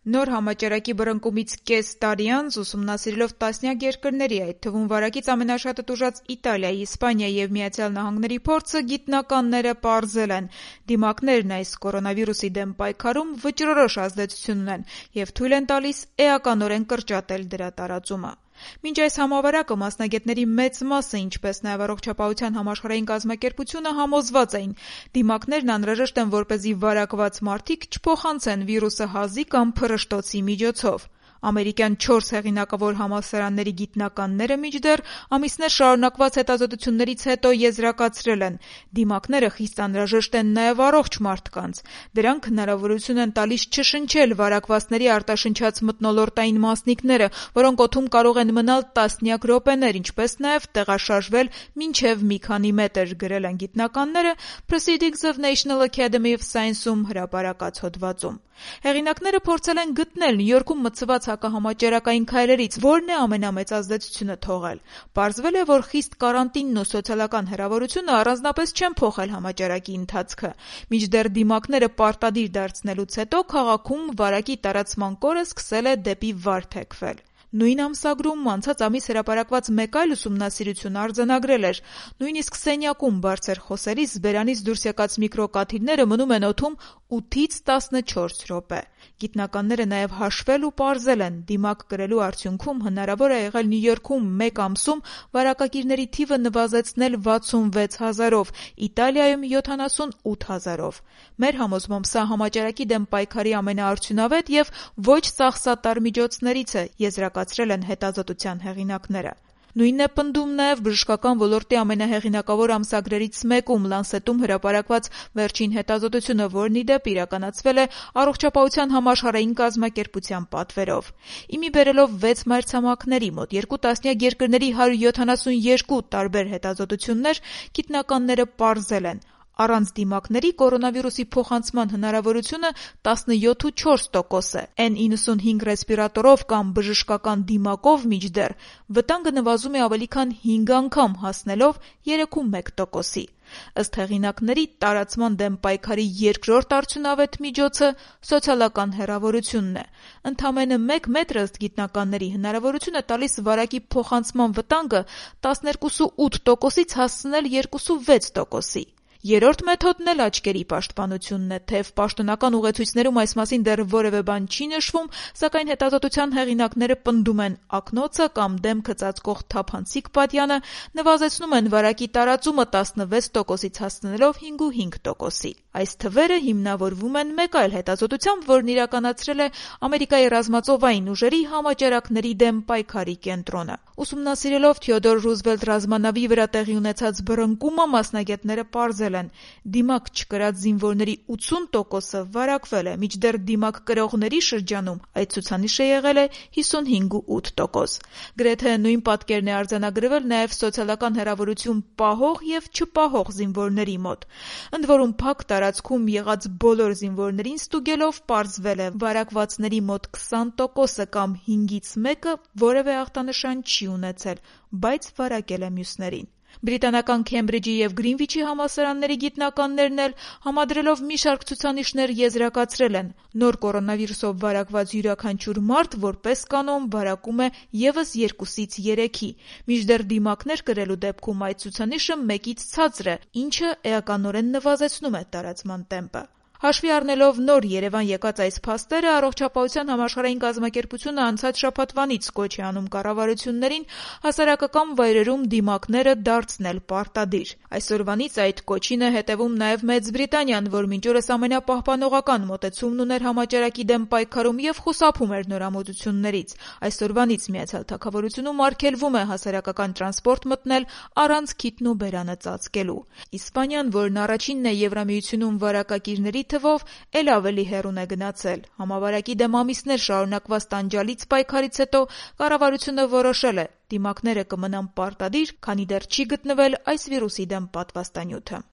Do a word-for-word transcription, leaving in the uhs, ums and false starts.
Նոր համաճարակի բռնկումից կես տարի անց ուսումնասիրելով տասնյակ երկրների, այդ թվում վարակից ամենաշատը տուժած Իտալիայի, Իսպանիայի և Միացյալ Նահանգների փորձը, գիտնականները պարզել են. դիմակներն այս կորոնավիրուսի դեմ պայքարում վճռորոշ ազդեցություն ունեն և թույլ են տալիս էականորեն կրճատել դրա տարածումը։ Մինչ այս համավարակը մասնագետների մեծ մասը, ինչպես նաև Առողջապահության համաշխարհային կազմակերպությունը համոզված էին, դիմակներն անհրաժեշտ են, որպեսզի վարակված մարդիկ չփոխանցեն վիրուսը հազի կամ փռշտոցի միջոցով։ Ամերիկյան չորս հեղինակավոր համալսարանների գիտնականները մինչդեռ ամիսներ շարունակված հետազոտություններից հետո եզրակացրել են. դիմակները խիստ անհրաժեշտ են նաև առողջ մարդկանց։ Դրանք հնարավորություն են տալիս չշնչել վարակվածների արտաշնչած մթնոլորտային մասնիկները, որոնք օդում կարող են մնալ տասնյակ րոպեներ, ինչպես նաև տեղաշարժվել մինչև մի քանի մետր, գրել են գիտնականները Proceedings of National Academy of Science-ում հրապարակած հոդվածում։ Հեղինակները փորձել են գտնել Նյու Յորքում մտցված հակահամաճարակային քայլերից որն է ամենամեծ ազդեցությունը թողել։ Պարզվել է, որ խիստ կարանտինն ու սոցիալական հեռավորությունը առանձնապես չեն փոխել համաճարակի ընթացքը։ Մինչդեռ դիմակները պարտադիր դարձնելուց հետո քաղաքում վարակի տարածման կորը սկսել է դեպի վար թեքվել։ Նույն ամսագրում անցած ամիս հրապարակված մեկ այլ ուսումնասիրություն արձանագրել էր. նույնիսկ սենյակում բարձր խոսելիս բերանից դուրս եկած միկրոկաթիլները մնում են օդում ութից տասնչորս րոպե։ Գիտնականները նաև հաշվել ու պարզել են. դիմակ կրելու արդյունքում հնարավոր է եղել Նյու Յորքում մեկ ամսում վարակագիրների թիվը նվազեցնել վաթսունվեց հազարով, Իտալիայում յոթանասունութ հազարով։ Մեր համոզմամբ սա համաճարակի դեմ պայքարի ամենաարդյունավետ և ոչ ծախսատար միջոցներից է, եզրակացրել են հետազոտության հեղինակները։ Նույնն է պնդում նաև բժշկական ոլորտի ամենահեղինակավոր ամսագրերից մեկում Lancet-ում հրապարակված վերջին հետազոտությունը, որն ի դեպ իրականացվել է Առողջապահության համաշխարհային կազմակերպության պատվերով։ Իմի բերելով վեց մայրցամաքների, մոտ երկու տասնյակ երկրների հարյուր յոթանասունյոթ տարբեր հետազոտություններ, գիտնականները պարզել են. առանց դիմակների կորոնավիրուսի փոխանցման հնարավորությունը տասնյոթ,չորս տոկոս է, Էն իննսունհինգ ռեսպիրատորով կամ բժշկական դիմակով մինչդեռ վտանգը նվազում է ավելի քան հինգ անգամ, հասնելով երեքումեկ տոկոսի։ Ըստ հեղինակների, տարածման դեմ պայքարի երկրորդ արդյունավետ միջոցը սոցիալական հեռավորությունն է։ Ընդամենը մեկ մետր, ըստ գիտնականների, հնարավորություն է տալիս վարակի փոխանցման վտանգը տասներկուսուութ տոկոսից հասցնել երկուսուվեց տոկոսի։ Երրորդ մեթոդն էլ աչքերի պաշտպանությունն է, թեև պաշտոնական ուղեցույցներում այս մասին դեռ որևէ բան չի նշվում, սակայն հետազոտության հեղինակները պնդում են՝ ակնոցը կամ դեմքը ծածկող թափանցիկ պատյանը նվազեցնում են վարակի տարածումը տասնվեց տոկոսից հասցնելով հինգուհինգ տոկոսի։ Այս թվերը հիմնավորվում են մեկ այլ հետազոտությամբ, որն իրականացրել է Ամերիկայի ռազմածովային ուժերի համաճարակների դեմ պայքարի կենտրոնը։ Ուսումնասիրելով Թեոդոր Ռուզվելտ ռազմանավի վրա տեղի ունեցած բռնկումը, մասնագետները պարզել են. դիմակ չկրած զինվորների ութսուն տոկոսը վարակվել է, մինչդեռ դիմակ կրողների շրջանում այդ ցուցանիշը եղել է հիսունհինգ,ութ տոկոս։ Գրեթե նույն պատկերն է արձանագրվել նաև սոցիալական հեռավորություն պահող և չպահող զինվորների մոտ։ Ընդ որում փակ տարածքում եղած բոլոր զինվորներին ստուգելով պարզվել է՝ վարակվածների մոտ քսան տոկոսը կամ հինգից մեկը որևէ ախտանշան չի ունեցել, բայց վարակել է մյուսներին։ Բրիտանական Քեմբրիջի և Գրինվիչի համալսարանների գիտնականներն էլ համադրելով մի շարք ցուցանիշներ եզրակացրել են. նոր կորոնավիրուսով վարակված յուրաքանչյուր մարդ որպես կանոն վարակում է ևս երկուսից երեքի, մինչդեռ դիմակներ կրելու դեպքում այդ ցուցանիշը մեկից ցածր է, ինչը էականորեն նվազեցնում է տարածման տեմպը։ Հաշվի առնելով նոր Երևան եկած այս փաստերը, Առողջապահության համաշխարհային կազմակերպությունը անցած շաբաթվանից կոչ է անում կառավարություններին հասարակական վայրերում դիմակները դարձնել պարտադիր։ Այսօրվանից այդ կոչին է հետևում նաև Մեծ Բրիտանիան, որ մինչ օրս ամենապահպանողական մոտեցումն ուներ համաճարակի դեմ պայքարում և խուսափում էր նորամուծություններից։ Այսօրվանից Միացյալ Թագավորությունում արգելվում է հասարակական տրանսպորտ մտնել առանց քիթն ու բերանը ծածկելու։ Իսպանիան, որն առաջինն է Եվրամիությունում վարակագիրների թվով, էլ ավելի հեռուն է գնացել։ Համավարակի դեմ ամիսներ շարունակված տանջալից պայքարից հետո կառավարությունը որոշել է՝ դիմակները կմնան պարտադիր, քանի դեռ չի գտնվել այս վիրուսի դեմ պատվաստանյութը։